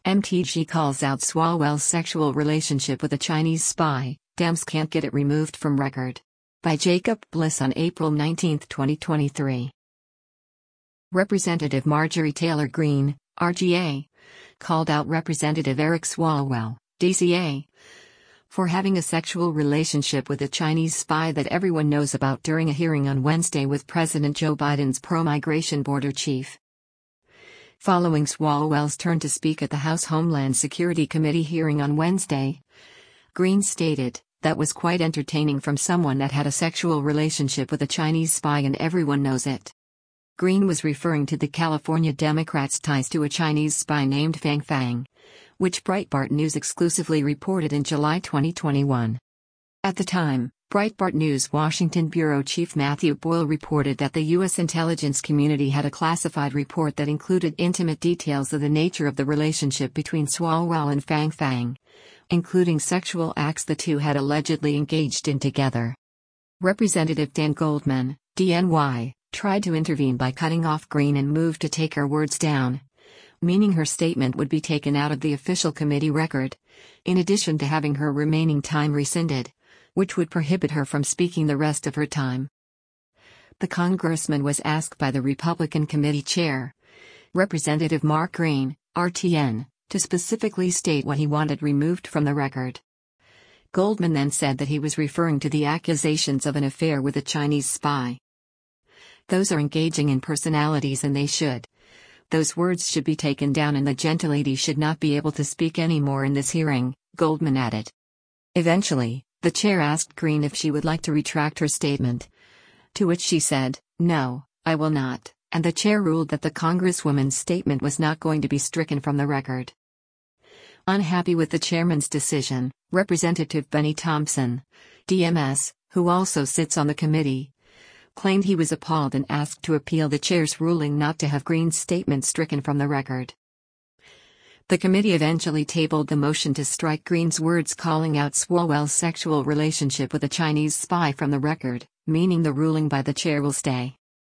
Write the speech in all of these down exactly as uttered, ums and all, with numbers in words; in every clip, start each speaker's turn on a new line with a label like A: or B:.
A: M T G calls out Swalwell's sexual relationship with a Chinese spy, Dems can't get it removed from record. By Jacob Bliss on April nineteenth twenty twenty-three. Representative Marjorie Taylor Greene, R G A, called out Representative Eric Swalwell, D C A, for having a sexual relationship with a Chinese spy that everyone knows about during a hearing on Wednesday with President Joe Biden's pro-migration border chief. Following Swalwell's turn to speak at the House Homeland Security Committee hearing on Wednesday, Greene stated, "That was quite entertaining from someone that had a sexual relationship with a Chinese spy and everyone knows it." Greene was referring to the California Democrats' ties to a Chinese spy named Fang Fang, which Breitbart News exclusively reported in July twenty twenty-one. At the time, Breitbart News Washington bureau chief Matthew Boyle reported that the U S intelligence community had a classified report that included intimate details of the nature of the relationship between Swalwell and Fang Fang, including sexual acts the two had allegedly engaged in together. Representative Dan Goldman, D N Y, tried to intervene by cutting off Greene and moved to take her words down, meaning her statement would be taken out of the official committee record, in addition to having her remaining time rescinded, which would prohibit her from speaking the rest of her time. The congressman was asked by the Republican committee chair, Representative Mark Green, R T N, to specifically state what he wanted removed from the record. Goldman then said that he was referring to the accusations of an affair with a Chinese spy. "Those are engaging in personalities and they should. Those words should be taken down and the gentlelady should not be able to speak anymore in this hearing," Goldman added. Eventually, the chair asked Greene if she would like to retract her statement, to which she said, "No, I will not," and the chair ruled that the congresswoman's statement was not going to be stricken from the record. Unhappy with the chairman's decision, Representative Benny Thompson, D M S, who also sits on the committee, claimed he was appalled and asked to appeal the chair's ruling not to have Greene's statement stricken from the record. The committee eventually tabled the motion to strike Greene's words calling out Swalwell's sexual relationship with a Chinese spy from the record, meaning the ruling by the chair will stay.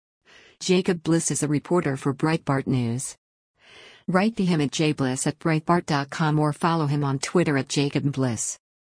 A: Jacob Bliss is a reporter for Breitbart News. Write to him at jbliss at breitbart dot com or follow him on Twitter at Jacob Bliss.